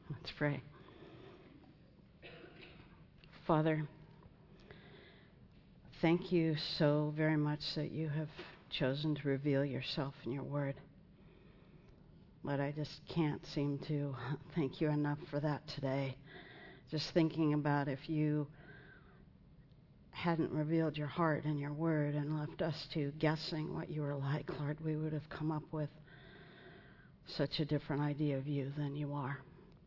Let's pray. Father, thank you so very much that you have chosen to reveal yourself in your word. But I just can't seem to thank you enough for that today. Just thinking about if you hadn't revealed your heart and your word and left us to guessing what you were like, Lord, we would have come up with such a different idea of you than you are.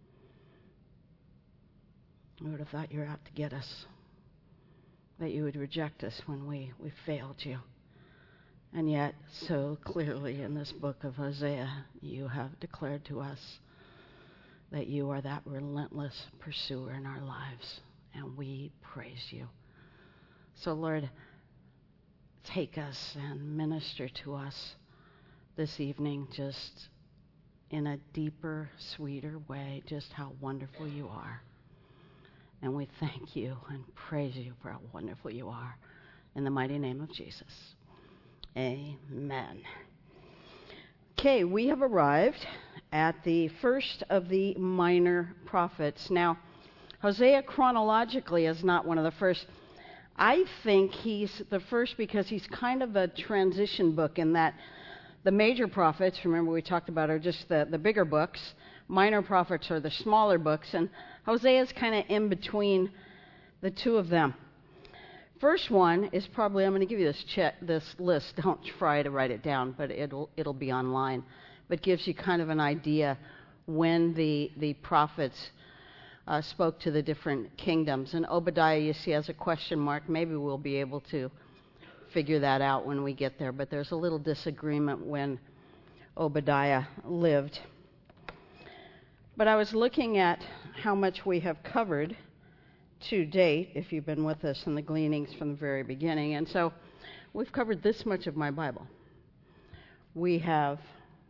We would have thought you were out to get us, that you would reject us when we failed you. And yet, so clearly in this book of Hosea, you have declared to us that you are that relentless pursuer in our lives, and we praise you. So, Lord, take us and minister to us this evening just in a deeper, sweeter way, just how wonderful you are. And we thank you and praise you for how wonderful you are. In the mighty name of Jesus. Amen. Okay, we have arrived at the first of the minor prophets. Now, Hosea chronologically is not one of the first. I think he's the first because he's kind of a transition book in that the major prophets, remember we talked about, are just the bigger books. Minor prophets are the smaller books, and Hosea is kind of in between the two of them. First one is probably, I'm going to give you this list. Don't try to write it down, but it'll be online. But gives you kind of an idea when the prophets spoke to the different kingdoms. And Obadiah, you see, has a question mark. Maybe we'll be able to figure that out when we get there. But there's a little disagreement when Obadiah lived. But I was looking at how much we have covered to date, if you've been with us in the gleanings from the very beginning. And so we've covered this much of my Bible. We have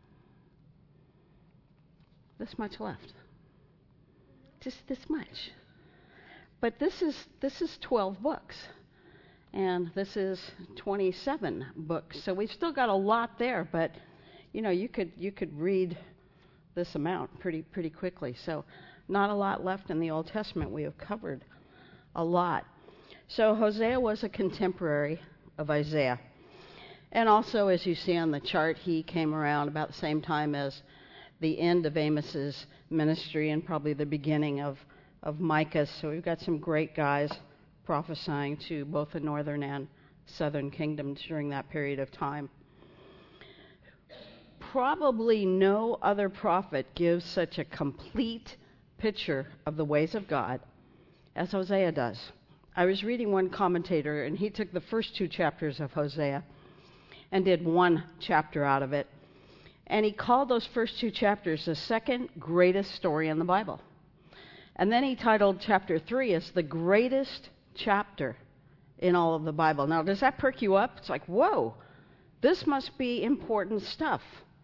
this much left. Just this much. But this is 12 books. And this is 27 books. So we've still got a lot there, but you know, you could read this amount pretty quickly. So not a lot left in the Old Testament. We have covered a lot. So Hosea was a contemporary of Isaiah. And also, as you see on the chart, he came around about the same time as the end of Amos's ministry and probably the beginning of Micah's. So we've got some great guys prophesying to both the northern and southern kingdoms during that period of time. Probably no other prophet gives such a complete picture of the ways of God as Hosea does. I was reading one commentator, and he took the first 2 chapters of Hosea and did 1 chapter out of it. And he called those first 2 chapters the second greatest story in the Bible. And then he titled chapter 3 as the greatest chapter in all of the Bible. Now, does that perk you up? It's like, whoa, this must be important stuff.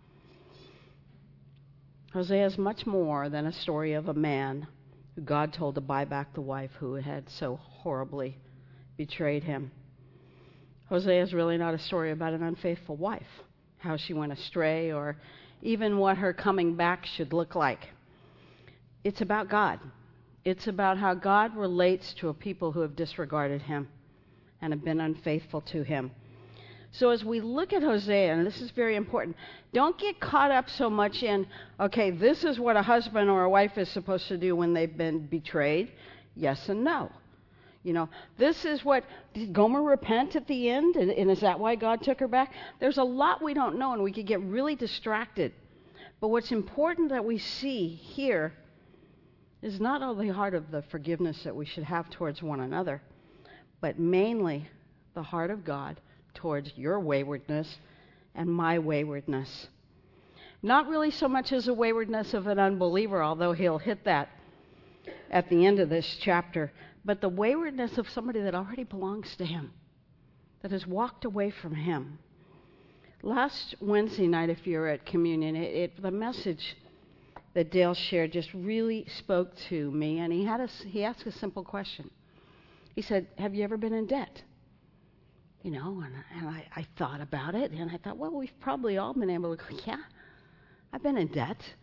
Hosea is much more than a story of a man who God told to buy back the wife who had so horribly betrayed him. Hosea is really not a story about an unfaithful wife, how she went astray, or even what her coming back should look like. It's about God. It's about how God relates to a people who have disregarded him and have been unfaithful to him. So as we look at Hosea, and this is very important, don't get caught up so much in, okay, this is what a husband or a wife is supposed to do when they've been betrayed. Yes and no. You know, this is what, did Gomer repent at the end? And is that why God took her back? There's a lot we don't know, and we could get really distracted. But what's important that we see here is not only the heart of the forgiveness that we should have towards one another, but mainly the heart of God towards your waywardness and my waywardness. Not really so much as a waywardness of an unbeliever, although he'll hit that at the end of this chapter, but the waywardness of somebody that already belongs to him, that has walked away from him. Last Wednesday night, if you were at communion, the message that Dale shared just really spoke to me, and he asked a simple question. He said, have you ever been in debt? You know, and I thought about it, and I thought, well, we've probably all been able to go, yeah, I've been in debt.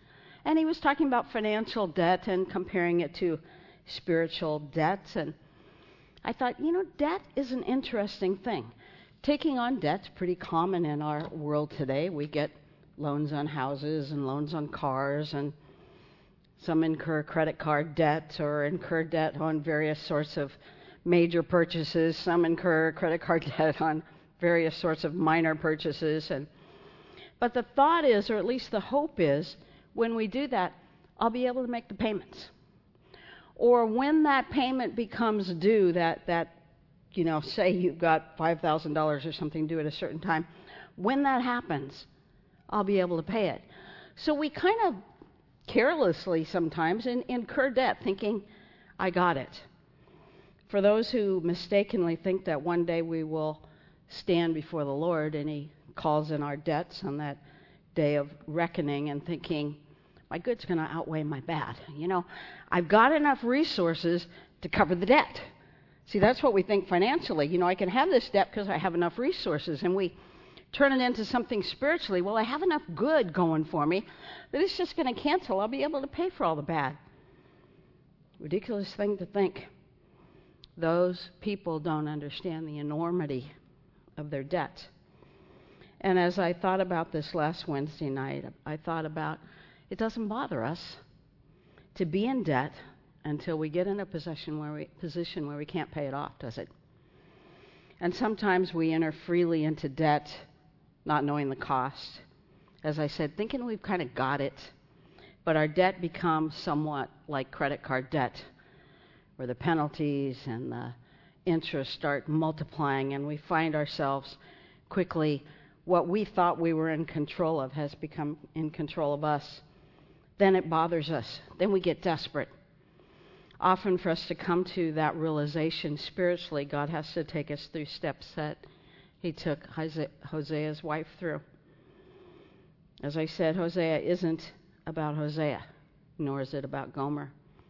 And he was talking about financial debt and comparing it to spiritual debts. And I thought, debt is an interesting thing. Taking on debt's pretty common in our world today. We get loans on houses and loans on cars, and some incur credit card debt or incur debt on various sorts of major purchases. Some incur credit card debt on various sorts of minor purchases. But the thought is, or at least the hope is, when we do that, I'll be able to make the payments. Or when that payment becomes due, say you've got $5,000 or something due at a certain time, when that happens, I'll be able to pay it. So we kind of carelessly sometimes incur debt thinking, I got it. For those who mistakenly think that one day we will stand before the Lord and He calls in our debts on that day of reckoning and thinking, my good's going to outweigh my bad. I've got enough resources to cover the debt. See, that's what we think financially. I can have this debt because I have enough resources, and we turn it into something spiritually. Well, I have enough good going for me that it's just going to cancel. I'll be able to pay for all the bad. Ridiculous thing to think. Those people don't understand the enormity of their debt. And as I thought about this last Wednesday night, I thought about it doesn't bother us to be in debt until we get in a position where we can't pay it off, does it? And sometimes we enter freely into debt, not knowing the cost. As I said, thinking we've kind of got it, but our debt becomes somewhat like credit card debt, where the penalties and the interest start multiplying, and we find ourselves quickly, what we thought we were in control of has become in control of us. Then it bothers us. Then we get desperate. Often for us to come to that realization spiritually, God has to take us through steps that He took Hosea's wife through. As I said, Hosea isn't about Hosea, nor is it about Gomer.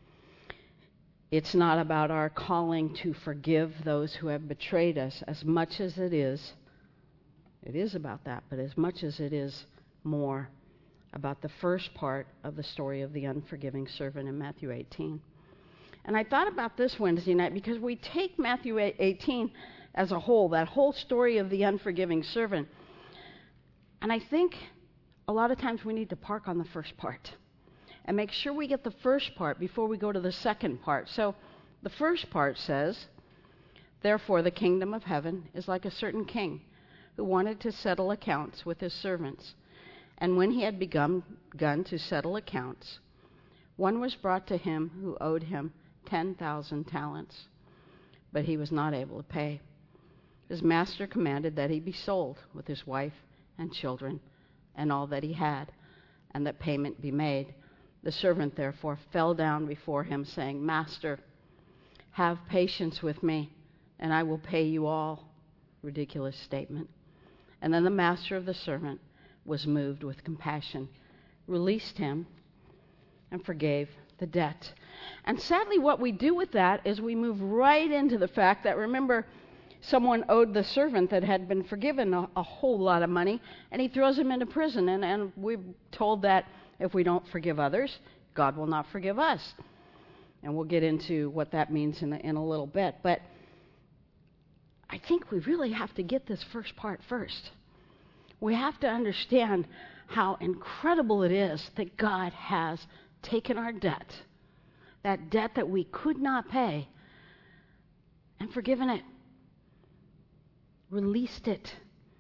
It's not about our calling to forgive those who have betrayed us as much as it is about that, but as much as it is more about the first part of the story of the unforgiving servant in Matthew 18. And I thought about this Wednesday night because we take Matthew 18 as a whole, that whole story of the unforgiving servant. And I think a lot of times we need to park on the first part and make sure we get the first part before we go to the second part. So the first part says, therefore the kingdom of heaven is like a certain king who wanted to settle accounts with his servants. And when he had begun to settle accounts, one was brought to him who owed him 10,000 talents, but he was not able to pay. His master commanded that he be sold with his wife and children and all that he had, and that payment be made. The servant therefore fell down before him, saying, Master, have patience with me, and I will pay you all. Ridiculous statement. And then the master of the servant was moved with compassion, released him, and forgave the debt. And sadly, what we do with that is we move right into the fact that, remember, someone owed the servant that had been forgiven a whole lot of money, and he throws him into prison. And we're told that if we don't forgive others, God will not forgive us. And we'll get into what that means in a little bit. But I think we really have to get this first part first. We have to understand how incredible it is that God has taken our debt, that debt that we could not pay, and forgiven it, released it.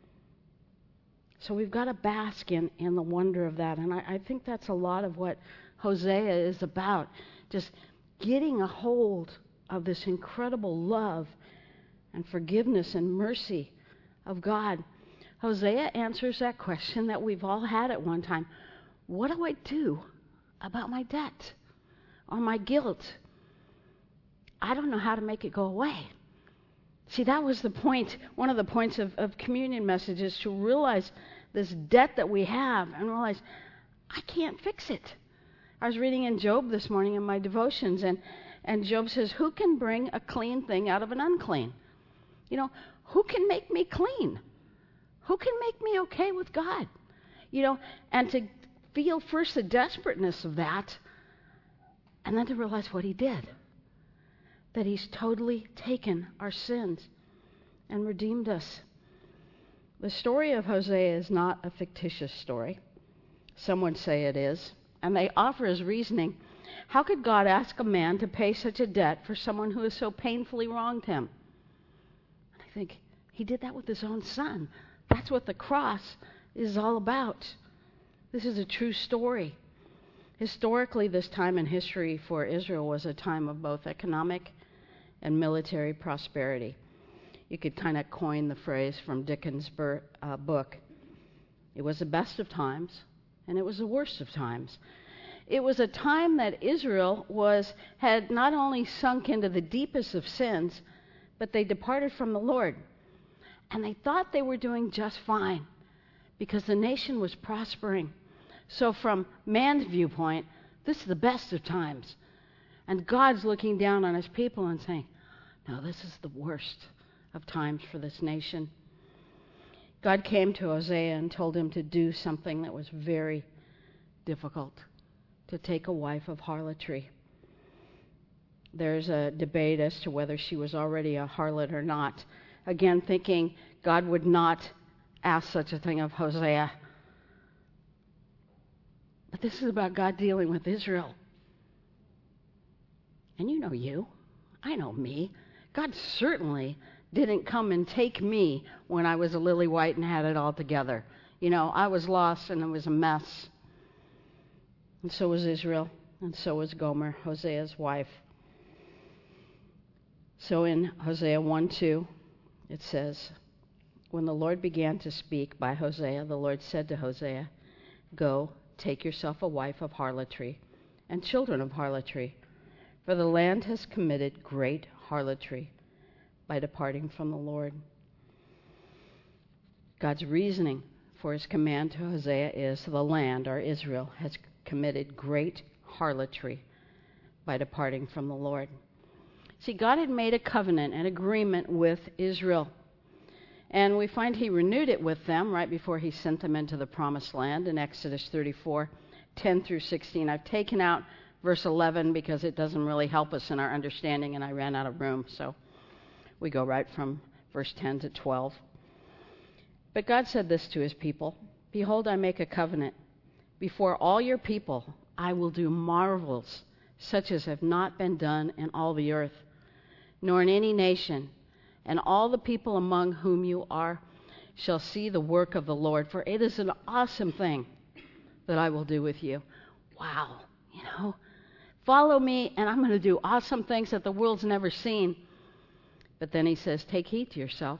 So we've got to bask in the wonder of that. And I think that's a lot of what Hosea is about, just getting a hold of this incredible love and forgiveness and mercy of God. Hosea answers that question that we've all had at one time. What do I do about my debt or my guilt? I don't know how to make it go away. See, that was the point, one of the points of communion messages, to realize this debt that we have and realize, I can't fix it. I was reading in Job this morning in my devotions, and Job says, who can bring a clean thing out of an unclean? Who can make me clean? Who can make me okay with God? And to feel first the desperateness of that, and then to realize what he did. That he's totally taken our sins and redeemed us. The story of Hosea is not a fictitious story. Some would say it is. And they offer as reasoning, how could God ask a man to pay such a debt for someone who has so painfully wronged him? And I think he did that with his own son. That's what the cross is all about. This is a true story. Historically, this time in history for Israel was a time of both economic and military prosperity. You could kind of coin the phrase from Dickens' book. It was the best of times, and it was the worst of times. It was a time that Israel had not only sunk into the deepest of sins, but they departed from the Lord. And they thought they were doing just fine because the nation was prospering. So from man's viewpoint, this is the best of times. And God's looking down on his people and saying, no, this is the worst of times for this nation. God came to Hosea and told him to do something that was very difficult, to take a wife of harlotry. There's a debate as to whether she was already a harlot or not. Again, thinking God would not ask such a thing of Hosea. But this is about God dealing with Israel. And you know you. I know me. God certainly didn't come and take me when I was a lily white and had it all together. You know, I was lost and it was a mess. And so was Israel, and so was Gomer, Hosea's wife. So in Hosea 1:2, it says, when the Lord began to speak by Hosea, the Lord said to Hosea, go, take yourself a wife of harlotry and children of harlotry, for the land has committed great harlotry by departing from the Lord. God's reasoning for his command to Hosea is the land, or Israel, has committed great harlotry by departing from the Lord. See, God had made a covenant, an agreement with Israel. And we find he renewed it with them right before he sent them into the promised land in Exodus 34:10 through 16. I've taken out verse 11 because it doesn't really help us in our understanding, and I ran out of room, so we go right from verse 10 to 12. But God said this to his people, behold, I make a covenant. Before all your people, I will do marvels such as have not been done in all the earth, nor in any nation. And all the people among whom you are shall see the work of the Lord, for it is an awesome thing that I will do with you. Wow, follow me and I'm going to do awesome things that the world's never seen. But then he says, take heed to yourself,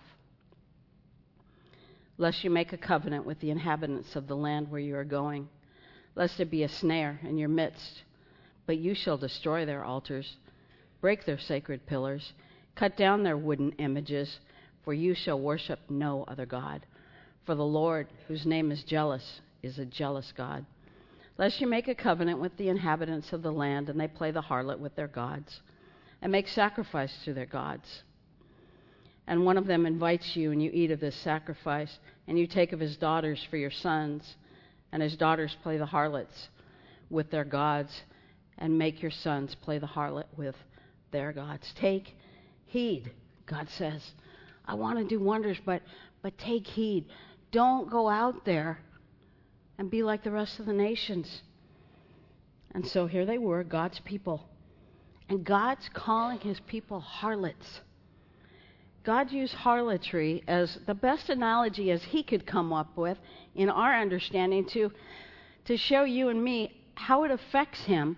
lest you make a covenant with the inhabitants of the land where you are going, lest there be a snare in your midst. But you shall destroy their altars, break their sacred pillars, cut down their wooden images, for you shall worship no other God. For the Lord, whose name is jealous, is a jealous God. Lest you make a covenant with the inhabitants of the land, and they play the harlot with their gods, and make sacrifice to their gods. And one of them invites you, and you eat of this sacrifice, and you take of his daughters for your sons, and his daughters play the harlots with their gods, and make your sons play the harlot with their gods. Take heed, God says. I want to do wonders, but take heed. Don't go out there and be like the rest of the nations. And so here they were, God's people. And God's calling his people harlots. God used harlotry as the best analogy as he could come up with in our understanding to show you and me how it affects him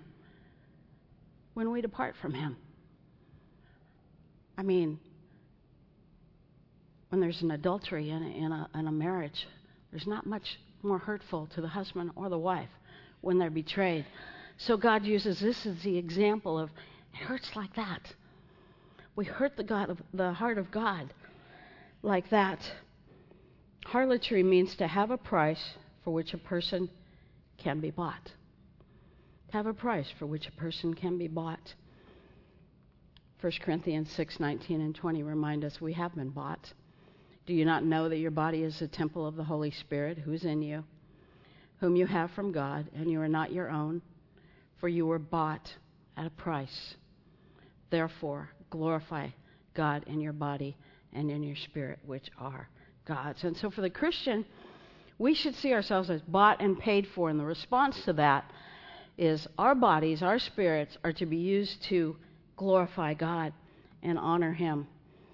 when we depart from him. I mean, when there's an adultery in a marriage, there's not much more hurtful to the husband or the wife when they're betrayed. So God uses this as the example of it hurts like that. We hurt the heart of God like that. Harlotry means to have a price for which a person can be bought. To have a price for which a person can be bought. 1 Corinthians 6:19 and 20 remind us we have been bought. Do you not know that your body is the temple of the Holy Spirit who is in you, whom you have from God, and you are not your own, for you were bought at a price. Therefore, glorify God in your body and in your spirit, which are God's. And so for the Christian, we should see ourselves as bought and paid for, and the response to that is our bodies, our spirits, are to be used to glorify God and honor Him.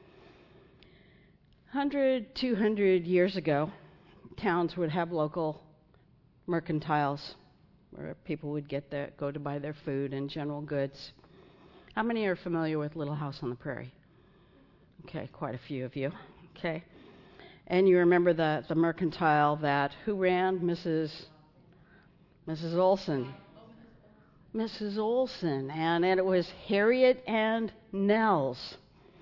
100, 200 years ago, towns would have local mercantiles where people would go to buy their food and general goods. How many are familiar with Little House on the Prairie? Okay, quite a few of you. Okay. And you remember the mercantile that who ran? Mrs. Olson. Mrs. Olson. And it was Harriet and Nels.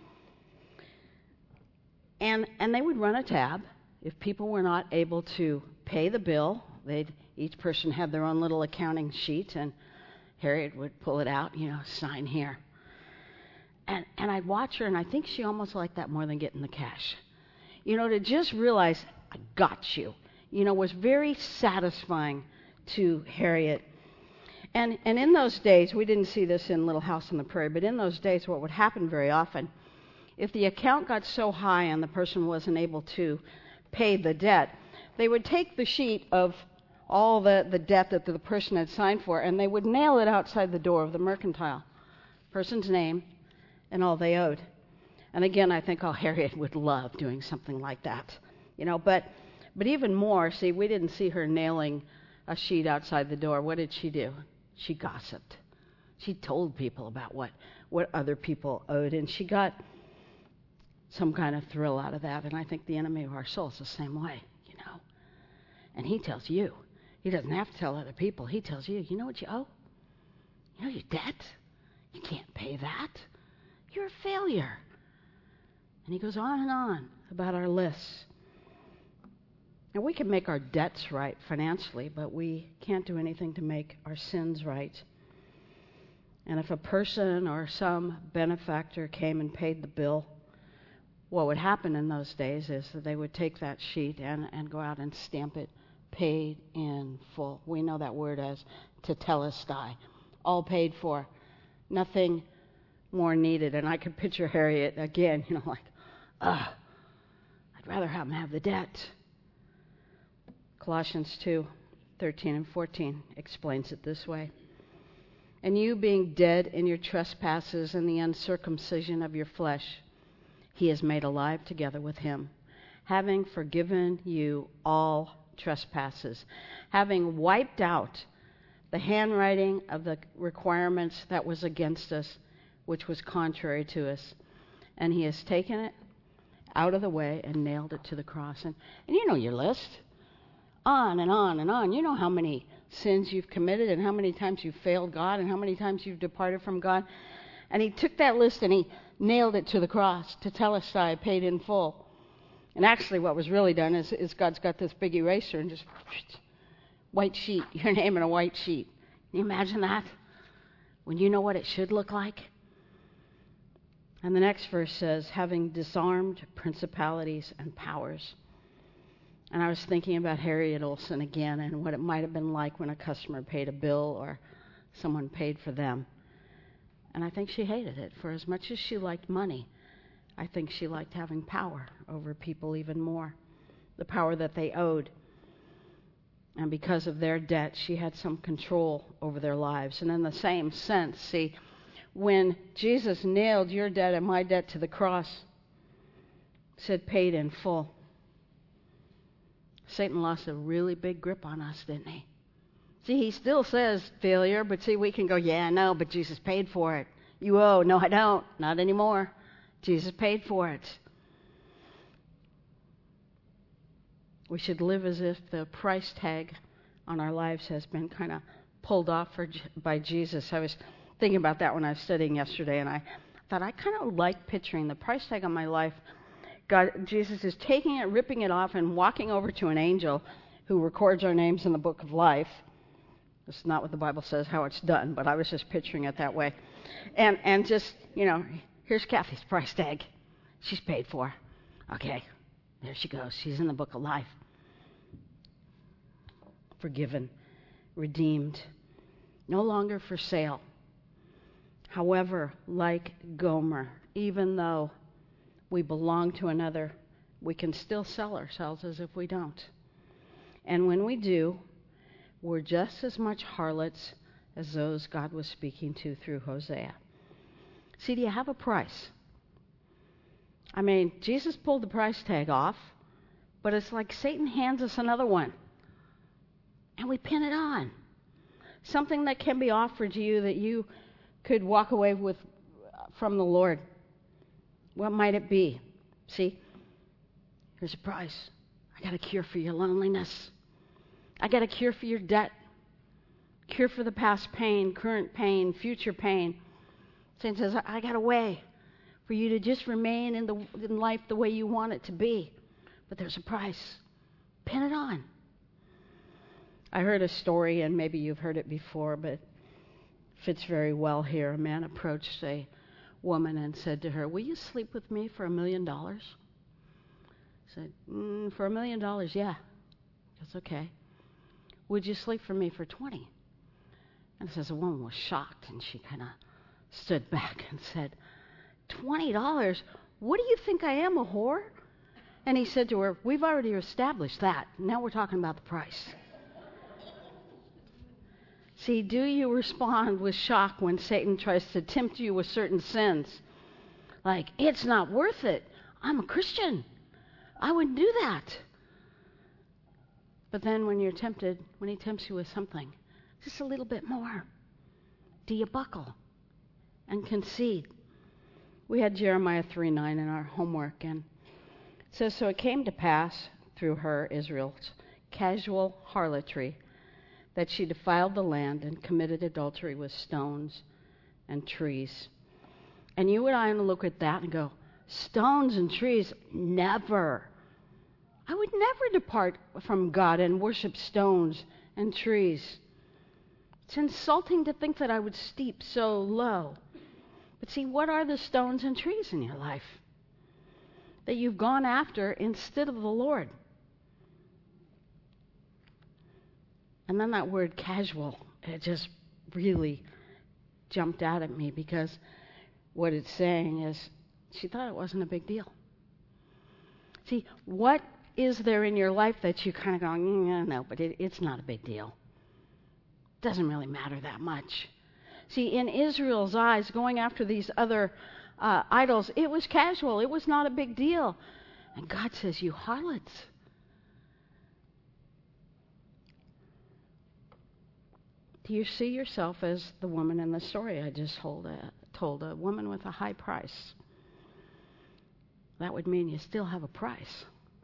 And they would run a tab. If people were not able to pay the bill, each person had their own little accounting sheet, and Harriet would pull it out, sign here. And I'd watch her, and I think she almost liked that more than getting the cash. To just realize, I got you, was very satisfying to Harriet. And in those days, we didn't see this in Little House on the Prairie, but in those days, what would happen very often, if the account got so high and the person wasn't able to pay the debt, they would take the sheet of all the debt that the person had signed for, and they would nail it outside the door of the mercantile. Person's name and all they owed. And again, I think Harriet would love doing something like that. But even more, see, we didn't see her nailing a sheet outside the door. What did she do? She gossiped. She told people about what other people owed, and she got some kind of thrill out of that. And I think the enemy of our soul is the same way, And he tells you. He doesn't have to tell other people. He tells you, you know what you owe? You know your debt? You can't pay that. You're a failure. And he goes on and on about our lists. And we can make our debts right financially, but we can't do anything to make our sins right. And if a person or some benefactor came and paid the bill, what would happen in those days is that they would take that sheet and go out and stamp it paid in full. We know that word as tetelestai, all paid for, nothing more needed. And I could picture Harriet again, I'd rather have him have the debt. Colossians 2:13 and 14 explains it this way. And you being dead in your trespasses and the uncircumcision of your flesh, He has made alive together with Him, having forgiven you all trespasses, having wiped out the handwriting of the requirements that was against us, which was contrary to us. And He has taken it out of the way and nailed it to the cross. And you know your list. On and on and on. You know how many sins you've committed and how many times you've failed God and how many times you've departed from God. And He took that list and He nailed it to the cross, tetelestai, paid in full. And actually what was really done is God's got this big eraser and just white sheet, your name in a white sheet. Can you imagine that? When you know what it should look like? And the next verse says, having disarmed principalities and powers. And I was thinking about Harriet Olson again and what it might have been like when a customer paid a bill or someone paid for them. And I think she hated it. For as much as she liked money, I think she liked having power over people even more, the power that they owed. And because of their debt, she had some control over their lives. And in the same sense, see, when Jesus nailed your debt and my debt to the cross, it said paid in full. Satan lost a really big grip on us, didn't he? See, he still says failure, but see, we can go, yeah, no, but Jesus paid for it. You owe. No, I don't. Not anymore. Jesus paid for it. We should live as if the price tag on our lives has been kind of pulled off by Jesus. I was thinking about that when I was studying yesterday, and I thought I kind of like picturing the price tag on my life. Jesus is taking it, ripping it off, and walking over to an angel who records our names in the book of life. This is not what the Bible says how it's done, but I was just picturing it that way. And just, here's Kathy's price tag. She's paid for. Okay, there she goes. She's in the book of life. forgiven, redeemed, no longer for sale. However, like Gomer, even though we belong to another, we can still sell ourselves as if we don't. And when we do, we're just as much harlots as those God was speaking to through Hosea. See, do you have a price? I mean, Jesus pulled the price tag off, but it's like Satan hands us another one, and we pin it on. Something that can be offered to you that you could walk away with from the Lord. What might it be? See, here's a price. I got a cure for your loneliness. I got a cure for your debt. Cure for the past pain, current pain, future pain. Satan says, I got a way for you to just remain in life the way you want it to be. But there's a price. Pin it on. I heard a story, and maybe you've heard it before, but it fits very well here. A man approached a woman and said to her, will you sleep with me for $1 million? Said, for $1 million, yeah. That's okay. Would you sleep for me for 20? And says the woman was shocked, and she kind of stood back and said, $20? What do you think I am, a whore? And he said to her, we've already established that. Now we're talking about the price. See, do you respond with shock when Satan tries to tempt you with certain sins? Like, it's not worth it. I'm a Christian. I wouldn't do that. But then when you're tempted, when he tempts you with something, just a little bit more, do you buckle and concede? We had Jeremiah 3:9 in our homework, and it says, so it came to pass through her, Israel's casual harlotry, that she defiled the land and committed adultery with stones and trees. And you and I look at that and go, stones and trees, never. I would never depart from God and worship stones and trees. It's insulting to think that I would stoop so low. But see, what are the stones and trees in your life that you've gone after instead of the Lord? And then that word casual, it just really jumped out at me, because what it's saying is she thought it wasn't a big deal. See, what is there in your life that you kind of go, no, but it's not a big deal. Doesn't really matter that much. See, in Israel's eyes, going after these other idols, it was casual. It was not a big deal. And God says, you harlots. Do you see yourself as the woman in the story I just told, a woman with a high price? That would mean you still have a price.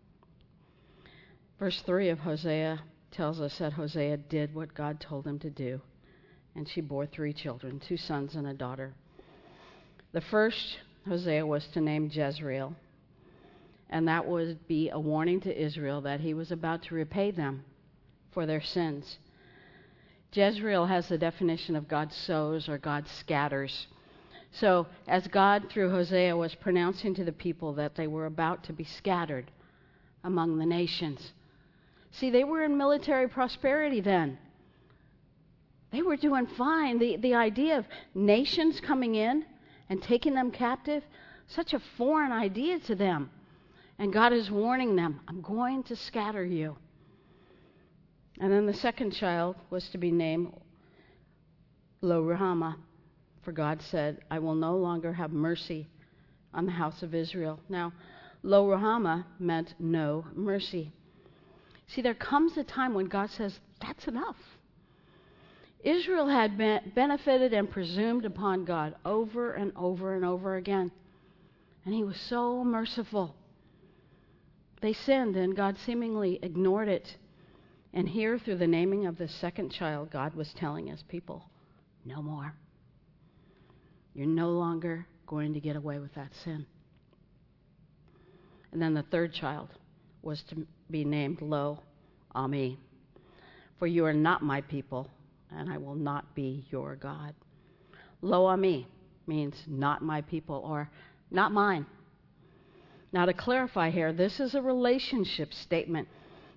Verse 3 of Hosea tells us that Hosea did what God told him to do, and she bore 3 children, 2 sons and a daughter. The first, Hosea, was to name Jezreel, and that would be a warning to Israel that he was about to repay them for their sins. Jezreel has the definition of God sows or God scatters. So as God, through Hosea, was pronouncing to the people that they were about to be scattered among the nations. See, they were in military prosperity then. They were doing fine. The idea of nations coming in and taking them captive, such a foreign idea to them. And God is warning them, I'm going to scatter you. And then the second child was to be named Lo-Ruhamah, for God said, I will no longer have mercy on the house of Israel. Now, Lo-Ruhamah meant no mercy. See, there comes a time when God says, that's enough. Israel had benefited and presumed upon God over and over and over again. And he was so merciful. They sinned, and God seemingly ignored it. And here, through the naming of the second child, God was telling his people, no more. You're no longer going to get away with that sin. And then the third child was to be named Lo-Ami, for you are not my people, and I will not be your God. Lo-Ami means not my people, or not mine. Now, to clarify here, this is a relationship statement.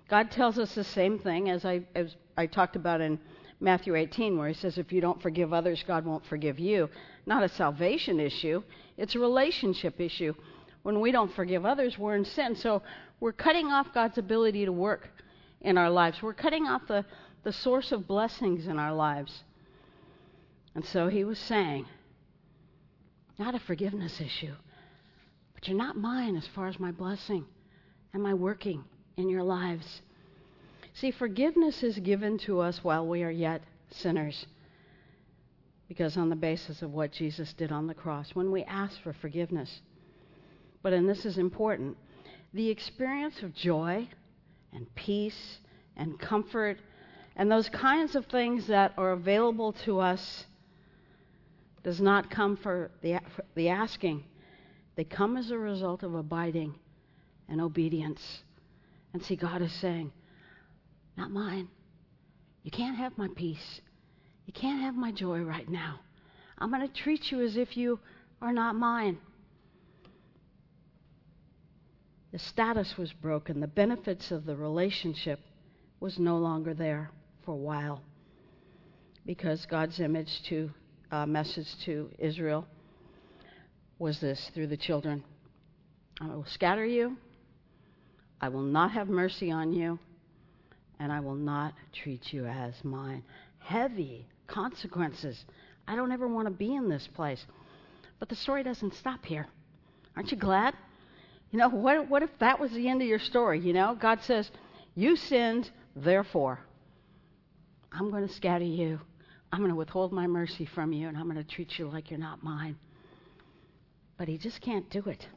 God tells us the same thing as I talked about in Matthew 18, where he says, if you don't forgive others, God won't forgive you. Not a salvation issue, it's a relationship issue. When we don't forgive others, we're in sin. So we're cutting off God's ability to work in our lives. We're cutting off the source of blessings in our lives. And so he was saying, not a forgiveness issue, but you're not mine as far as my blessing and my working in your lives. See, forgiveness is given to us while we are yet sinners, because on the basis of what Jesus did on the cross, when we ask for forgiveness. But, and this is important, the experience of joy and peace and comfort and those kinds of things that are available to us does not come for the asking. They come as a result of abiding and obedience. And see, God is saying, not mine. You can't have my peace. You can't have my joy right now. I'm going to treat you as if you are not mine. The status was broken. The benefits of the relationship was no longer there for a while, because God's message to Israel was this through the children. I will scatter you. I will not have mercy on you. And I will not treat you as mine. Heavy consequences. I don't ever want to be in this place. But the story doesn't stop here. Aren't you glad? You know, what if that was the end of your story? You know, God says, you sinned, therefore, I'm going to scatter you. I'm going to withhold my mercy from you, and I'm going to treat you like you're not mine. But he just can't do it.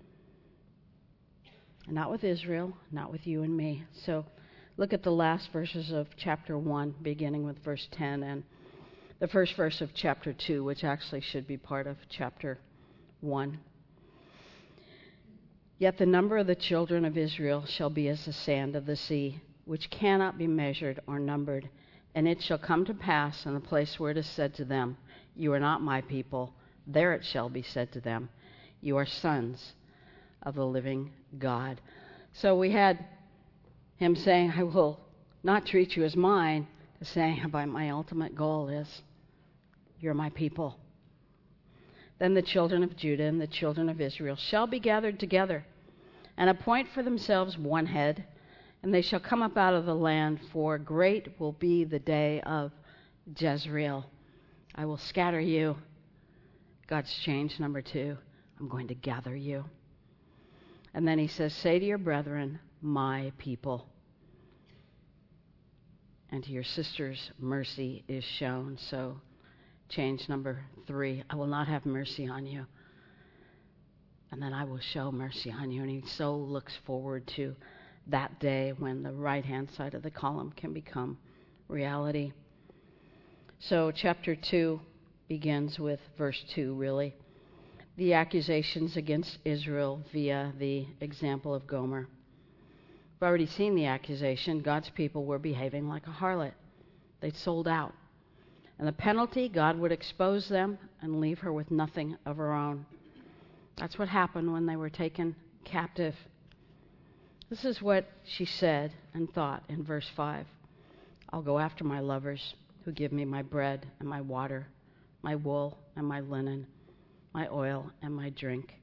Not with Israel, not with you and me. So look at the last verses of chapter 1, beginning with verse 10, and the first verse of chapter 2, which actually should be part of chapter 1. Yet the number of the children of Israel shall be as the sand of the sea, which cannot be measured or numbered. And it shall come to pass in the place where it is said to them, you are not my people, there it shall be said to them, you are sons of the living God. So we had him saying, I will not treat you as mine, to saying, my ultimate goal is, you're my people. Then the children of Judah and the children of Israel shall be gathered together, and appoint for themselves one head, and they shall come up out of the land, for great will be the day of Jezreel. I will scatter you. God's change, number 2. I'm going to gather you. And then he says, say to your brethren, my people. And to your sisters, mercy is shown. So change number 3, I will not have mercy on you. And then I will show mercy on you. And he so looks forward to that day when the right-hand side of the column can become reality. So chapter 2 begins with verse 2, really. The accusations against Israel via the example of Gomer. We've already seen the accusation. God's people were behaving like a harlot. They'd sold out. And the penalty, God would expose them and leave her with nothing of her own. That's what happened when they were taken captive. This is what she said and thought in verse 5. I'll go after my lovers who give me my bread and my water, my wool and my linen, my oil and my drink.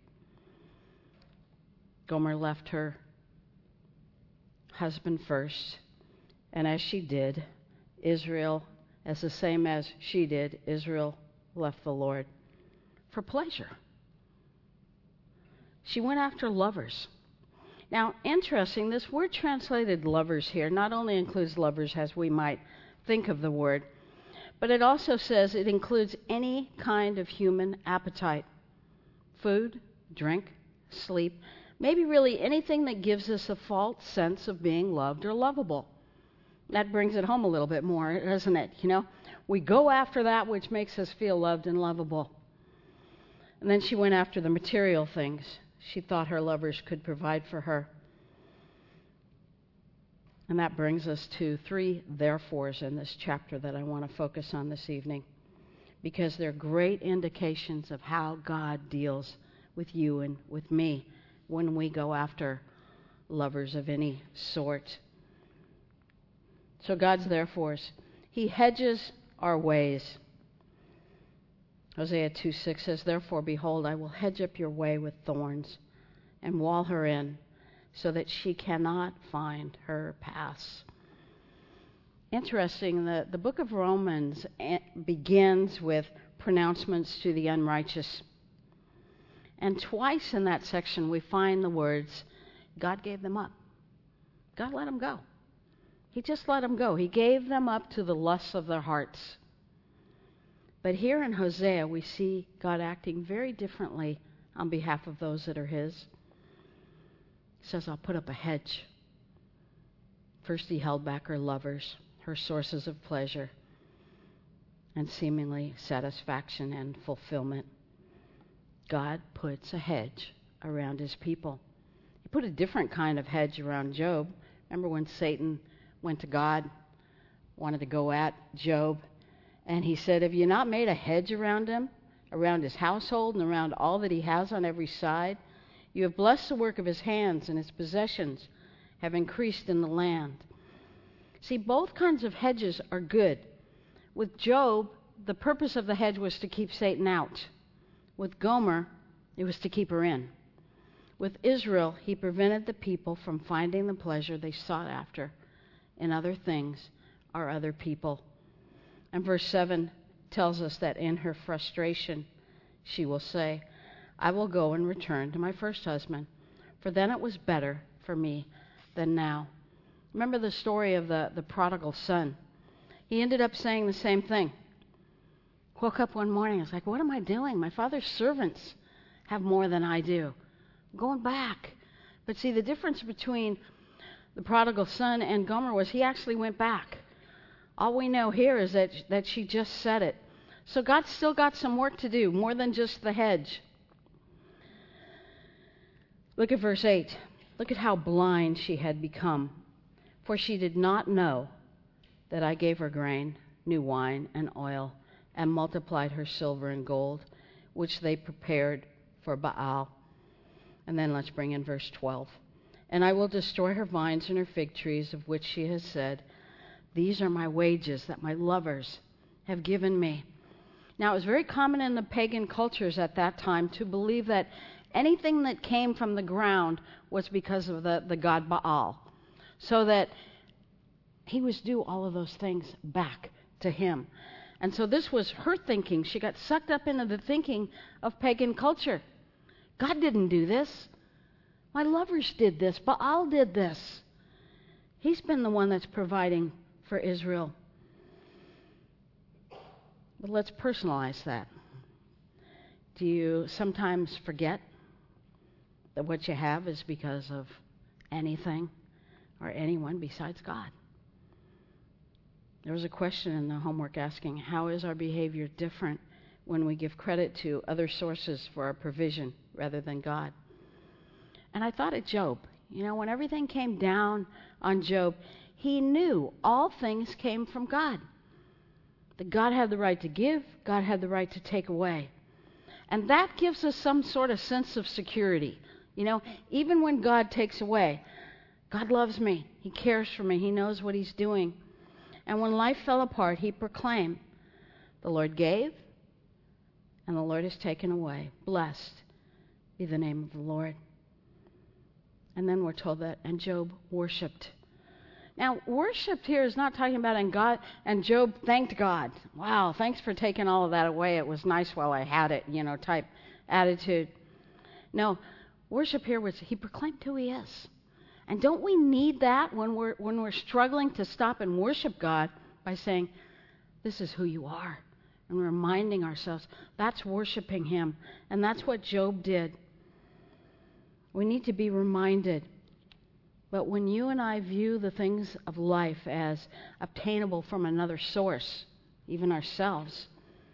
Gomer left her husband first, and as she did, Israel, as the same as she did, Israel left the Lord for pleasure. She went after lovers. Now, interesting, this word translated lovers here not only includes lovers as we might think of the word, but it also says it includes any kind of human appetite. Food, drink, sleep, maybe really anything that gives us a false sense of being loved or lovable. That brings it home a little bit more, doesn't it? You know, we go after that which makes us feel loved and lovable. And then she went after the material things she thought her lovers could provide for her. And that brings us to 3 therefores in this chapter that I want to focus on this evening, because they're great indications of how God deals with you and with me when we go after lovers of any sort. So God's there for us. He hedges our ways. Hosea 2:6 says, "Therefore, behold, I will hedge up your way with thorns and wall her in, so that she cannot find her paths." Interesting, the book of Romans begins with pronouncements to the unrighteous. And twice in that section we find the words, God gave them up. God let them go. He just let them go. He gave them up to the lusts of their hearts. But here in Hosea, we see God acting very differently on behalf of those that are his. He says, I'll put up a hedge. First, he held back her lovers, her sources of pleasure, and seemingly satisfaction and fulfillment. God puts a hedge around his people. He put a different kind of hedge around Job. Remember when Satan went to God, wanted to go at Job, and he said, have you not made a hedge around him, around his household, and around all that he has on every side? You have blessed the work of his hands, and his possessions have increased in the land. See, both kinds of hedges are good. With Job, the purpose of the hedge was to keep Satan out. With Gomer, it was to keep her in. With Israel, he prevented the people from finding the pleasure they sought after in other things or other people. And verse 7 tells us that in her frustration, she will say, I will go and return to my first husband, for then it was better for me than now. Remember the story of the prodigal son. He ended up saying the same thing. Woke up one morning, I was like, what am I doing? My father's servants have more than I do. I'm going back. But see, the difference between the prodigal son and Gomer was he actually went back. All we know here is that she just said it. So God's still got some work to do, more than just the hedge. Look at verse 8. Look at how blind she had become. For she did not know that I gave her grain, new wine, and oil, and multiplied her silver and gold, which they prepared for Baal. And then let's bring in verse 12. And I will destroy her vines and her fig trees, of which she has said, these are my wages that my lovers have given me. Now, it was very common in the pagan cultures at that time to believe that anything that came from the ground was because of the god Baal. So that he was due all of those things back to him. And so this was her thinking. She got sucked up into the thinking of pagan culture. God didn't do this. My lovers did this. Baal did this. He's been the one that's providing for Israel. But let's personalize that. Do you sometimes forget that what you have is because of anything or anyone besides God? There was a question in the homework asking, how is our behavior different when we give credit to other sources for our provision rather than God? And I thought of Job. You know, when everything came down on Job, he knew all things came from God. That God had the right to give, God had the right to take away. And that gives us some sort of sense of security. You know, even when God takes away, God loves me. He cares for me. He knows what he's doing. And when life fell apart, he proclaimed, the Lord gave, and the Lord has taken away. Blessed be the name of the Lord. And then we're told that, and Job worshipped. Now, worshipped here is not talking about and Job thanked God. Wow, thanks for taking all of that away. It was nice while I had it, type attitude. No, worship here was he proclaimed who he is. And don't we need that when we're struggling to stop and worship God by saying, this is who you are, and reminding ourselves that's worshiping him. And that's what Job did. We need to be reminded. But when you and I view the things of life as obtainable from another source, even ourselves,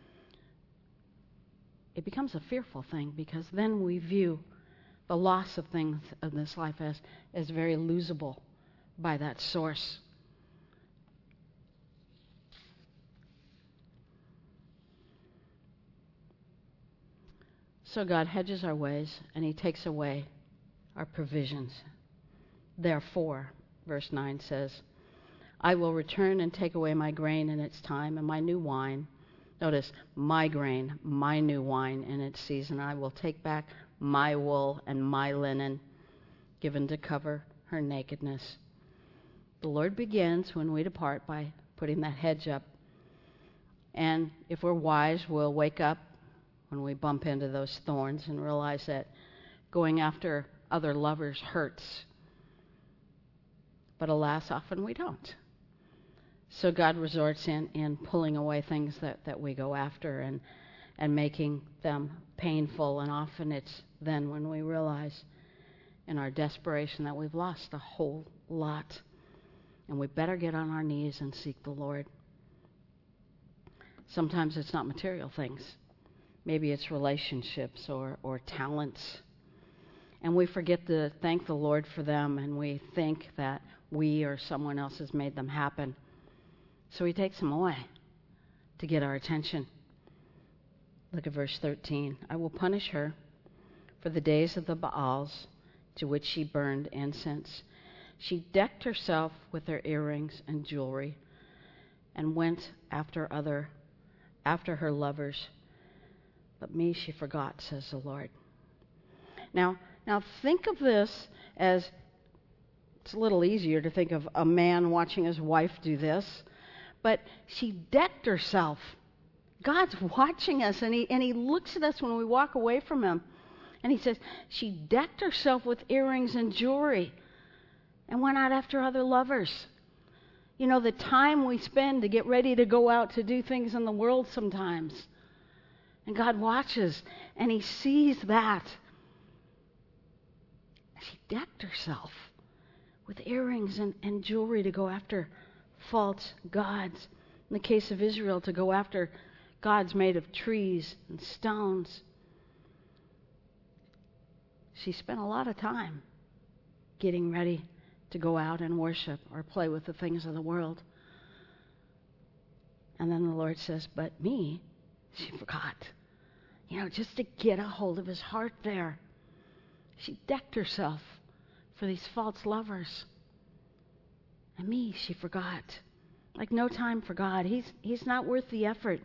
it becomes a fearful thing, because then we view the loss of things of this life as very losable by that source. So God hedges our ways, and he takes away our provisions. Therefore, verse 9 says, I will return and take away my grain in its time and my new wine. Notice, my grain, my new wine in its season. I will take back my wool and my linen, given to cover her nakedness. The Lord begins when we depart by putting that hedge up. And if we're wise, we'll wake up when we bump into those thorns and realize that going after other lovers hurts. But alas, often we don't. So God resorts in pulling away things that we go after and making them painful. And often it's then when we realize in our desperation that we've lost a whole lot. And we better get on our knees and seek the Lord. Sometimes it's not material things. Maybe it's relationships or talents. And we forget to thank the Lord for them, and we think that we or someone else has made them happen. So he takes them away to get our attention. Look at verse 13. I will punish her for the days of the Baals to which she burned incense. She decked herself with her earrings and jewelry and went after her lovers. But me she forgot, says the Lord. Now think of this as, it's a little easier to think of a man watching his wife do this, but she decked herself. God's watching us, and he looks at us when we walk away from him, and he says, she decked herself with earrings and jewelry and went out after other lovers. You know, the time we spend to get ready to go out to do things in the world sometimes. And God watches, and he sees that. She decked herself with earrings and jewelry to go after false gods. In the case of Israel, to go after gods made of trees and stones. She spent a lot of time getting ready to go out and worship or play with the things of the world. And then the Lord says, but me, she forgot. You know, just to get a hold of his heart there. She decked herself for these false lovers. And me, she forgot. Like no time for God. He's not worth the effort.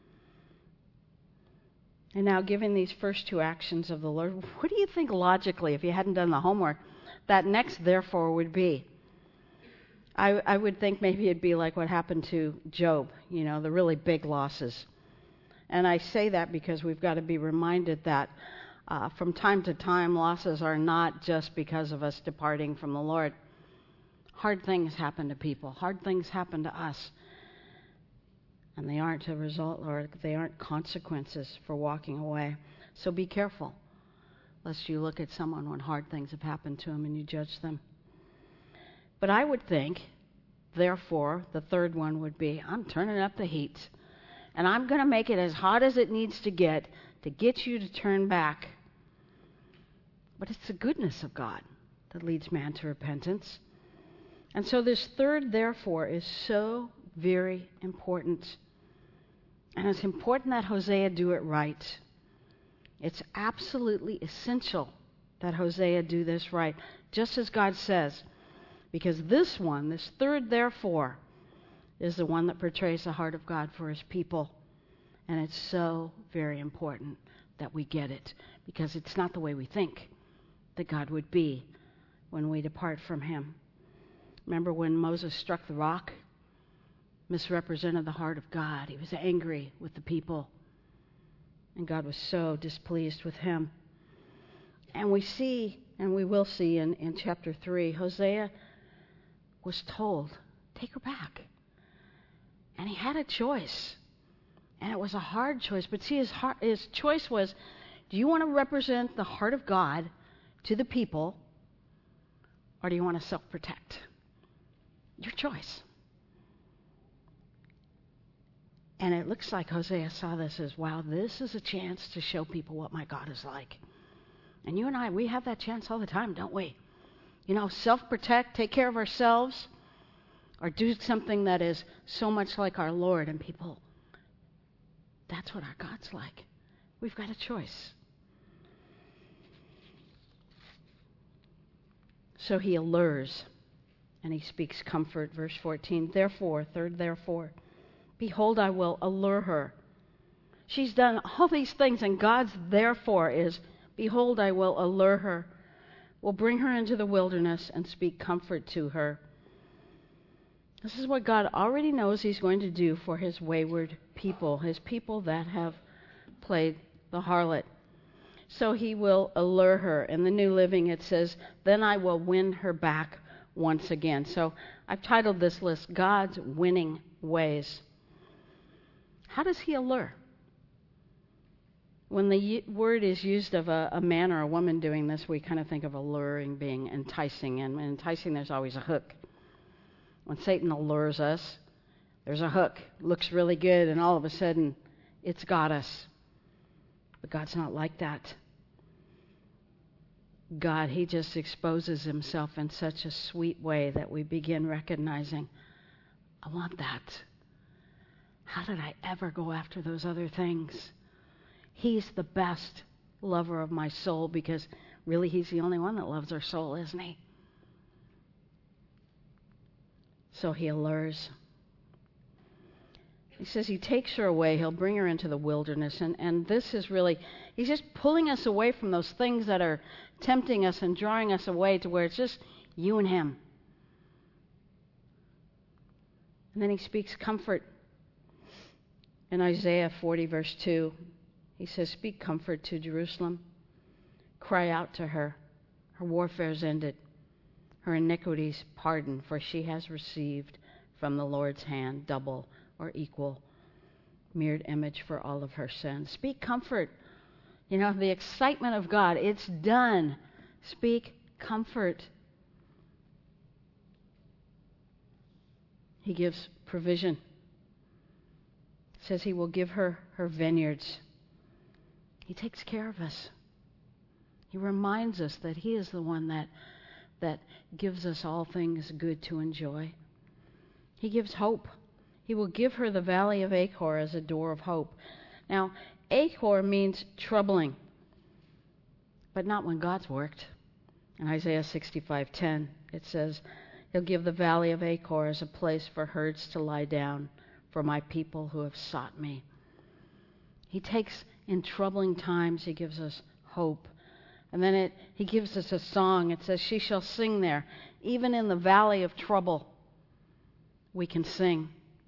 And now, given these first two actions of the Lord, what do you think logically, if you hadn't done the homework, that next therefore would be? I would think maybe it'd be like what happened to Job, you know, the really big losses. And I say that because we've got to be reminded that from time to time, losses are not just because of us departing from the Lord. Hard things happen to people. Hard things happen to us. And they aren't a result, or they aren't consequences for walking away. So be careful, lest you look at someone when hard things have happened to them and you judge them. But I would think, therefore, the third one would be, I'm turning up the heat. And I'm going to make it as hot as it needs to get you to turn back. But it's the goodness of God that leads man to repentance. And so this third therefore is so very important. And it's important that Hosea do it right. It's absolutely essential that Hosea do this right, just as God says. Because this one, this third therefore, is the one that portrays the heart of God for his people. And it's so very important that we get it, because it's not the way we think that God would be when we depart from him. Remember when Moses struck the rock? Misrepresented the heart of God. He was angry with the people. And God was so displeased with him. And we see, and we will see in chapter 3, Hosea was told, take her back. And he had a choice. And it was a hard choice. But see, his choice was, do you want to represent the heart of God to the people, or do you want to self-protect? Your choice. And it looks like Hosea saw this as, wow, this is a chance to show people what my God is like. And you and I, we have that chance all the time, don't we? You know, self-protect, take care of ourselves, or do something that is so much like our Lord. And people, that's what our God's like. We've got a choice. So he allures And he speaks comfort, verse 14. Therefore, third therefore, behold, I will allure her. She's done all these things, and God's therefore is, behold, I will allure her. Will bring her into the wilderness and speak comfort to her. This is what God already knows he's going to do for his wayward people, his people that have played the harlot. So he will allure her. In the New Living it says, then I will win her back once again. So I've titled this list, God's Winning Ways. How does he allure? When the word is used of a man or a woman doing this, we kind of think of alluring being enticing. And in enticing, there's always a hook. When Satan allures us, there's a hook. Looks really good, and all of a sudden, it's got us. But God's not like that. God, he just exposes himself in such a sweet way that we begin recognizing, I want that. How did I ever go after those other things? He's the best lover of my soul because really he's the only one that loves our soul, isn't he? So he allures. He says he takes her away. He'll bring her into the wilderness. And this is really, he's just pulling us away from those things that are tempting us and drawing us away to where it's just you and him. And then he speaks comfort. In Isaiah 40, verse 2, he says, speak comfort to Jerusalem. Cry out to her. Her warfare's ended. Her iniquities pardoned, for she has received from the Lord's hand double or equal mirrored image for all of her sins. Speak comfort. You know, the excitement of God, it's done. Speak comfort. He gives provision. It says he will give her her vineyards. He takes care of us. He reminds us that he is the one that gives us all things good to enjoy. He gives hope. He will give her the valley of Achor as a door of hope. Now, Achor means troubling, but not when God's worked. In Isaiah 65:10, it says, he'll give the valley of Achor as a place for herds to lie down, for my people who have sought me. He takes, in troubling times, he gives us hope. And then he gives us a song. It says, she shall sing there. Even in the valley of trouble, we can sing.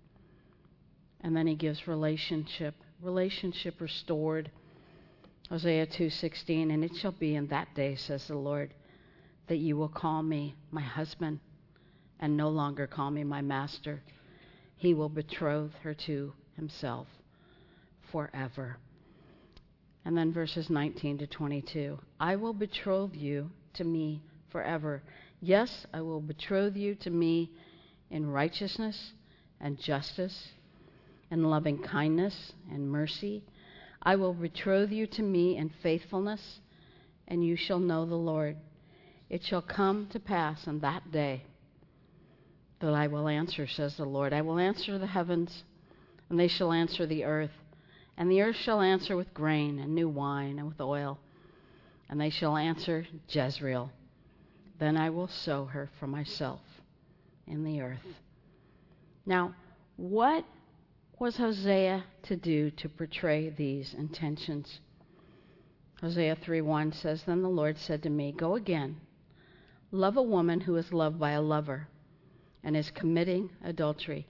And then he gives relationship restored. Hosea 2:16, and it shall be in that day, says the Lord, that you will call me my husband and no longer call me my master. He will betroth her to himself forever. And then verses 19 to 22. I will betroth you to me forever. Yes, I will betroth you to me in righteousness and justice, in loving kindness and mercy. I will betroth you to me in faithfulness, and you shall know the Lord. It shall come to pass on that day that I will answer, says the Lord. I will answer the heavens, and they shall answer the earth. And the earth shall answer with grain and new wine and with oil. And they shall answer Jezreel. Then I will sow her for myself in the earth. Now, what was Hosea to do to portray these intentions? Hosea 3:1 says, then the Lord said to me, go again, love a woman who is loved by a lover and is committing adultery,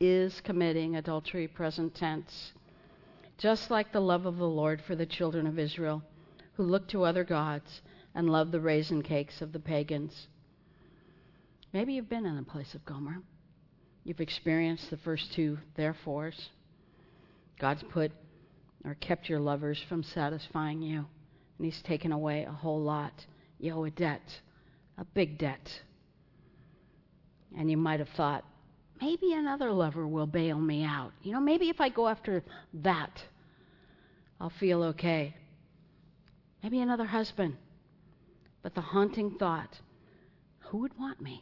present tense. Just like the love of the Lord for the children of Israel, who looked to other gods and loved the raisin cakes of the pagans. Maybe you've been in a place of Gomer. You've experienced the first two therefores. God's put or kept your lovers from satisfying you, and he's taken away a whole lot. You owe a debt, a big debt. And you might have thought, maybe another lover will bail me out. You know, maybe if I go after that, I'll feel okay. Maybe another husband. But the haunting thought, who would want me?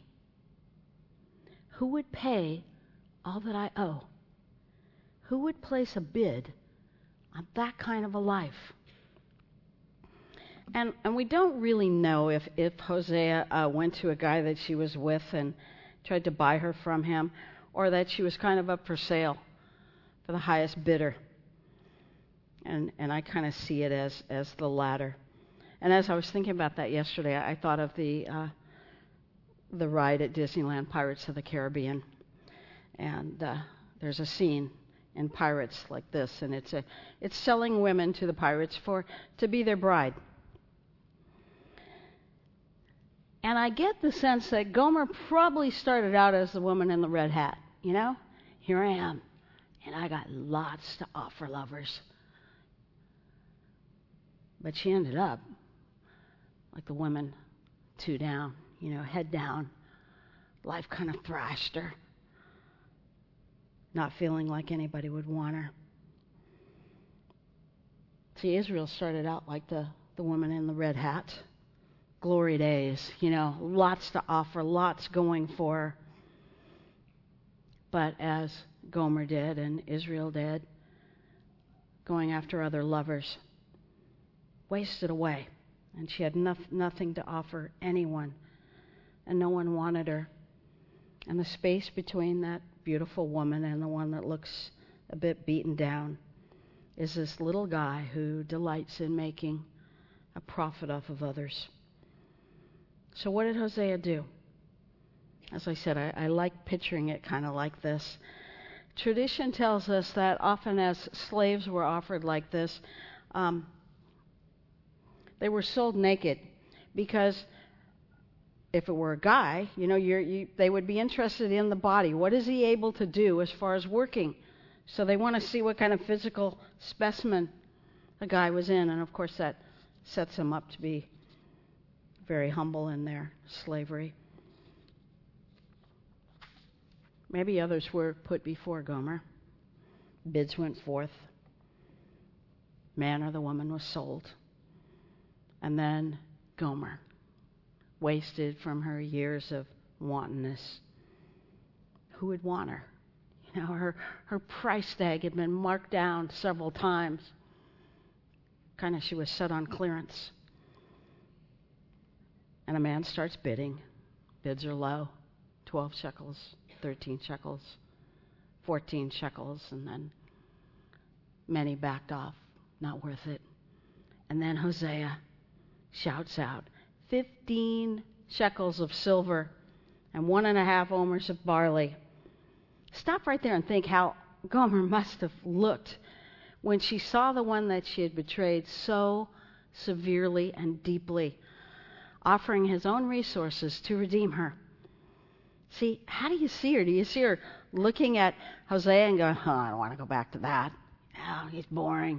Who would pay all that I owe? Who would place a bid on that kind of a life? And we don't really know if Hosea went to a guy that she was with and tried to buy her from him, or that she was kind of up for sale for the highest bidder. And I kind of see it as the latter. And as I was thinking about that yesterday, I thought of the ride at Disneyland, Pirates of the Caribbean. And there's a scene in Pirates like this, and it's selling women to the pirates to be their bride. And I get the sense that Gomer probably started out as the woman in the red hat. You know, here I am, and I got lots to offer lovers. But she ended up like the women, two down, head down. Life kind of thrashed her, not feeling like anybody would want her. See, Israel started out like the woman in the red hat. Glory days, lots to offer, lots going for her. But as Gomer did and Israel did, going after other lovers, wasted away. And she had nothing to offer anyone, and no one wanted her. And the space between that beautiful woman and the one that looks a bit beaten down is this little guy who delights in making a profit off of others. So what did Hosea do? As I said, I like picturing it kind of like this. Tradition tells us that often as slaves were offered like this, they were sold naked, because if it were a guy, they would be interested in the body. What is he able to do as far as working? So they want to see what kind of physical specimen the guy was in, and of course that sets him up to be very humble in their slavery. Maybe others were put before Gomer. Bids went forth. Man or the woman was sold. And then Gomer, wasted from her years of wantonness. Who would want her? Her price tag had been marked down several times. Kind of, she was set on clearance. And a man starts bidding. Bids are low. 12 shekels, 13 shekels, 14 shekels, and then many backed off. Not worth it. And then Hosea shouts out, 15 shekels of silver and 1.5 omers of barley. Stop right there and think how Gomer must have looked when she saw the one that she had betrayed so severely and deeply, offering his own resources to redeem her. See, how do you see her? Do you see her looking at Hosea and going, I don't want to go back to that. Oh, he's boring.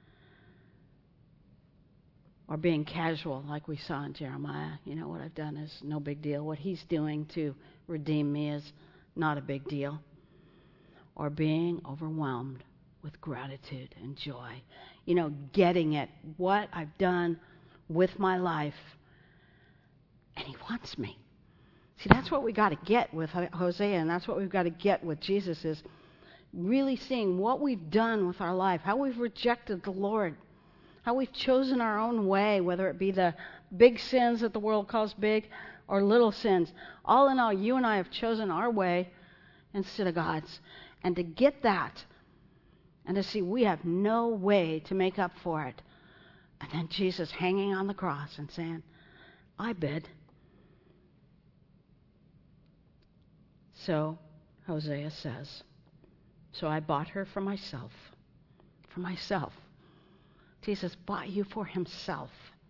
Or being casual, like we saw in Jeremiah. What I've done is no big deal. What he's doing to redeem me is not a big deal. Or being overwhelmed with gratitude and joy. Getting it, what I've done with my life. And he wants me. See, that's what we got to get with Hosea, and that's what we've got to get with Jesus, is really seeing what we've done with our life, how we've rejected the Lord, how we've chosen our own way, whether it be the big sins that the world calls big or little sins. All in all, you and I have chosen our way instead of God's. And to get that, and to see we have no way to make up for it, and then Jesus hanging on the cross and saying, I bid. So Hosea says, so I bought her for myself. For myself. Jesus bought you for himself.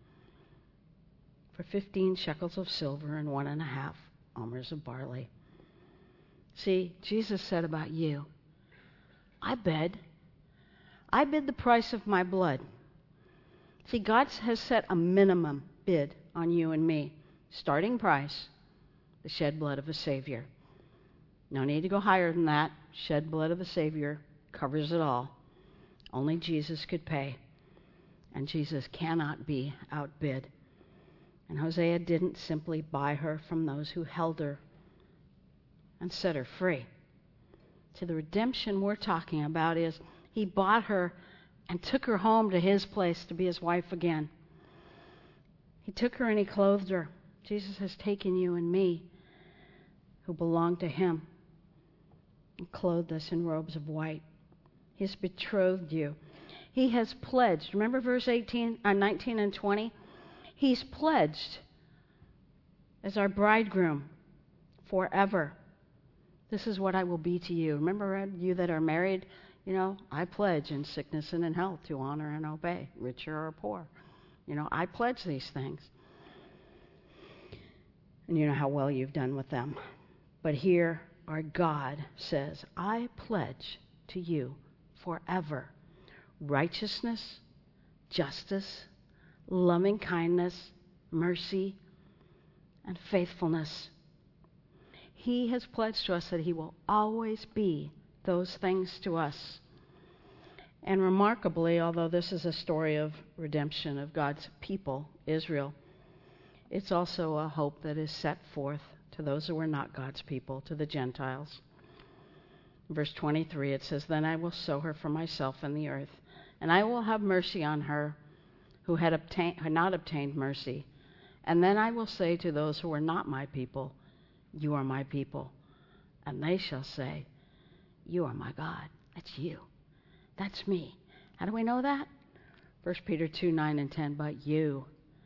For 15 shekels of silver and 1.5 omers of barley. See, Jesus said about you, I bid the price of my blood. See, God has set a minimum bid on you and me. Starting price, the shed blood of a Savior. No need to go higher than that. Shed blood of a Savior covers it all. Only Jesus could pay. And Jesus cannot be outbid. And Hosea didn't simply buy her from those who held her and set her free. See, the redemption we're talking about is he bought her and took her home to his place to be his wife again. He took her and he clothed her. Jesus has taken you and me, who belong to him and clothed us in robes of white. He has betrothed you. He has pledged. Remember verse 19 and 20? He's pledged as our bridegroom forever. This is what I will be to you. Remember, you that are married, I pledge in sickness and in health to honor and obey, rich or poor. I pledge these things. And you know how well you've done with them. But here our God says, I pledge to you forever righteousness, justice, loving kindness, mercy, and faithfulness. He has pledged to us that he will always be those things to us. And remarkably, although this is a story of redemption of God's people, Israel, it's also a hope that is set forth to those who are not God's people, to the Gentiles. Verse 23, it says, Then I will sow her for myself in the earth, and I will have mercy on her who had not obtained mercy. And then I will say to those who are not my people, You are my people. And they shall say, You are my God. That's you. That's me. How do we know that? 1 Peter 2, 9 and 10. But you,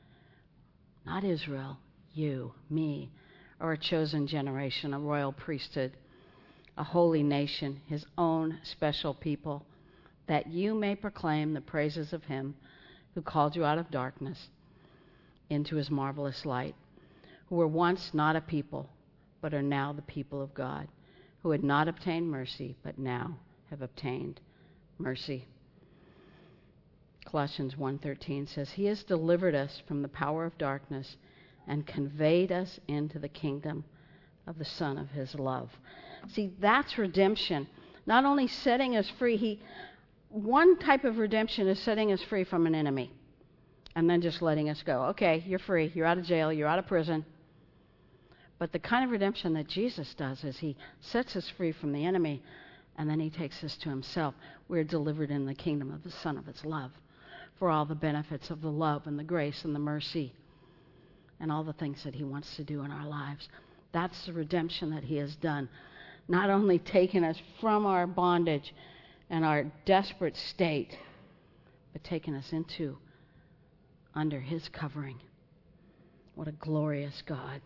not Israel, you, me, are a chosen generation, a royal priesthood, a holy nation, his own special people, that you may proclaim the praises of him who called you out of darkness into his marvelous light, who were once not a people, but are now the people of God, who had not obtained mercy, but now have obtained mercy. Colossians 1:13 says, He has delivered us from the power of darkness and conveyed us into the kingdom of the Son of his love. See, that's redemption. Not only setting us free, one type of redemption is setting us free from an enemy and then just letting us go. Okay, you're free. You're out of jail. You're out of prison. But the kind of redemption that Jesus does is he sets us free from the enemy and then he takes us to himself. We're delivered in the kingdom of the Son of his love for all the benefits of the love and the grace and the mercy and all the things that he wants to do in our lives. That's the redemption that he has done. Not only taken us from our bondage and our desperate state, but taken us under his covering. What a glorious God.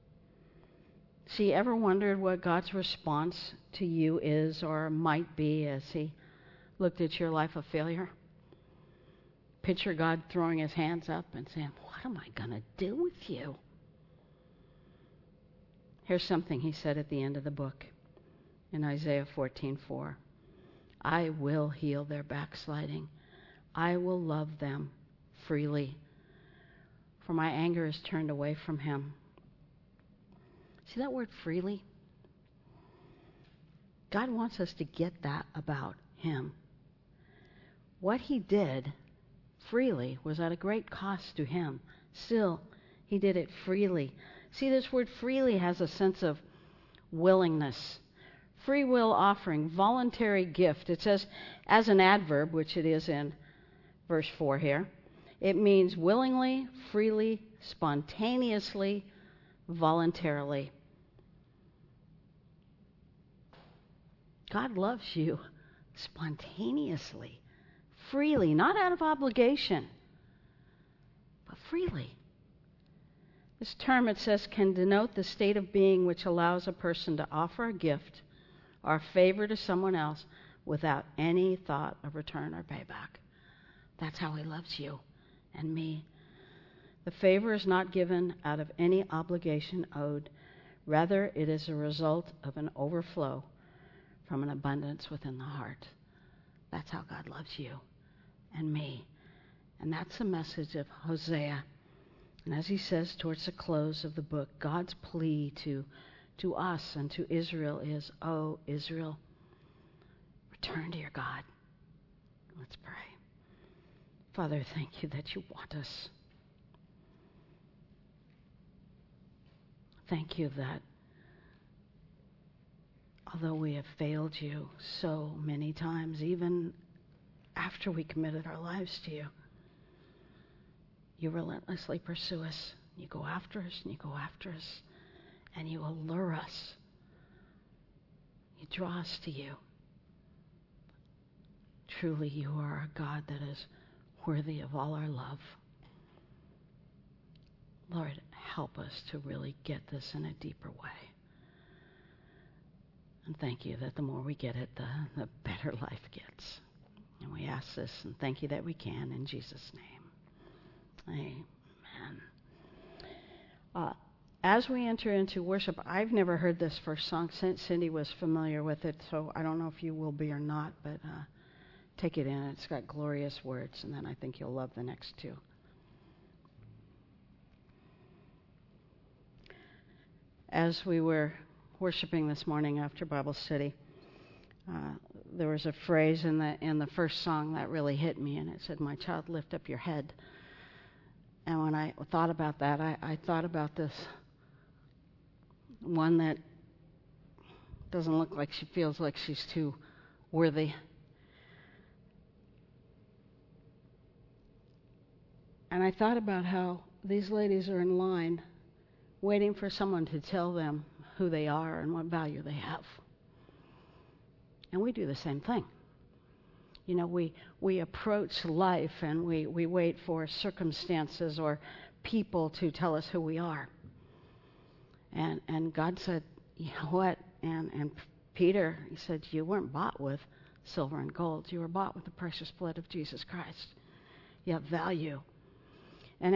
See, ever wondered what God's response to you is or might be as he looked at your life of failure? Picture God throwing his hands up and saying, What am I going to do with you? Here's something he said at the end of the book in Isaiah 14:4. I will heal their backsliding. I will love them freely, for my anger is turned away from him. See that word freely? God wants us to get that about him. What he did freely was at a great cost to him. Still, he did it freely. See, this word freely has a sense of willingness. Free will offering, voluntary gift. It says as an adverb, which it is in verse 4 here. It means willingly, freely, spontaneously, voluntarily. God loves you spontaneously, freely, not out of obligation, but freely. This term, it says, can denote the state of being which allows a person to offer a gift or a favor to someone else without any thought of return or payback. That's how he loves you and me. The favor is not given out of any obligation owed. Rather, it is a result of an overflow from an abundance within the heart. That's how God loves you and me. And that's the message of Hosea. And as he says towards the close of the book, God's plea to us and to Israel is, Oh, Israel, return to your God. Let's pray. Father, thank you that you want us. Thank you that although we have failed you so many times, even after we committed our lives to you, you relentlessly pursue us. You go after us and you go after us, and you allure us You draw us to you. Truly, you are a God that is worthy of all our love. Lord, help us to really get this in a deeper way. And thank you that the more we get it, the better life gets. And we ask this and thank you that we can in Jesus' name. Amen. As we enter into worship, I've never heard this first song. Cindy was familiar with it, so I don't know if you will be or not, but take it in. It's got glorious words, and then I think you'll love the next two. As we were worshiping this morning after Bible study, there was a phrase in the first song that really hit me, and it said, "My child, lift up your head." And when I thought about that, I thought about this one that doesn't look like she feels like she's too worthy. And I thought about how these ladies are in line waiting for someone to tell them who they are and what value they have. And we do the same thing. You know, we approach life and we wait for circumstances or people to tell us who we are. And God said, you know what? And Peter, he said, you weren't bought with silver and gold. You were bought with the precious blood of Jesus Christ. You have value. And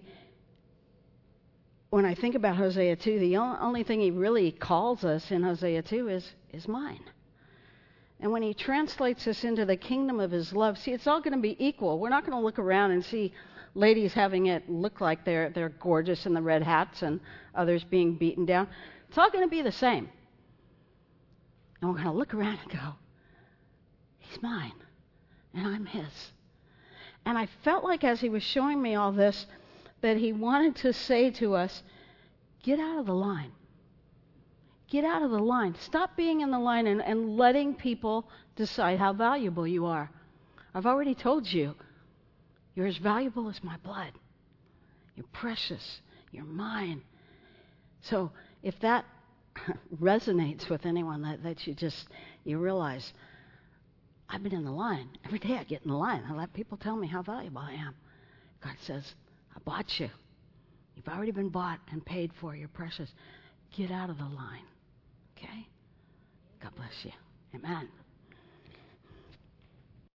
when I think about Hosea 2, the only thing he really calls us in Hosea 2 is mine. And when he translates us into the kingdom of his love, see, it's all going to be equal. We're not going to look around and see ladies having it look like they're gorgeous in the red hats and others being beaten down. It's all going to be the same. And we're going to look around and go, he's mine, and I'm his. And I felt like as he was showing me all this, that he wanted to say to us, get out of the line. Get out of the line. Stop being in the line and letting people decide how valuable you are. I've already told you, you're as valuable as my blood. You're precious. You're mine. So if that resonates with anyone, that you realize, I've been in the line. Every day I get in the line. I let people tell me how valuable I am. God says, I bought you. You've already been bought and paid for. You're precious. Get out of the line. Okay? God bless you. Amen.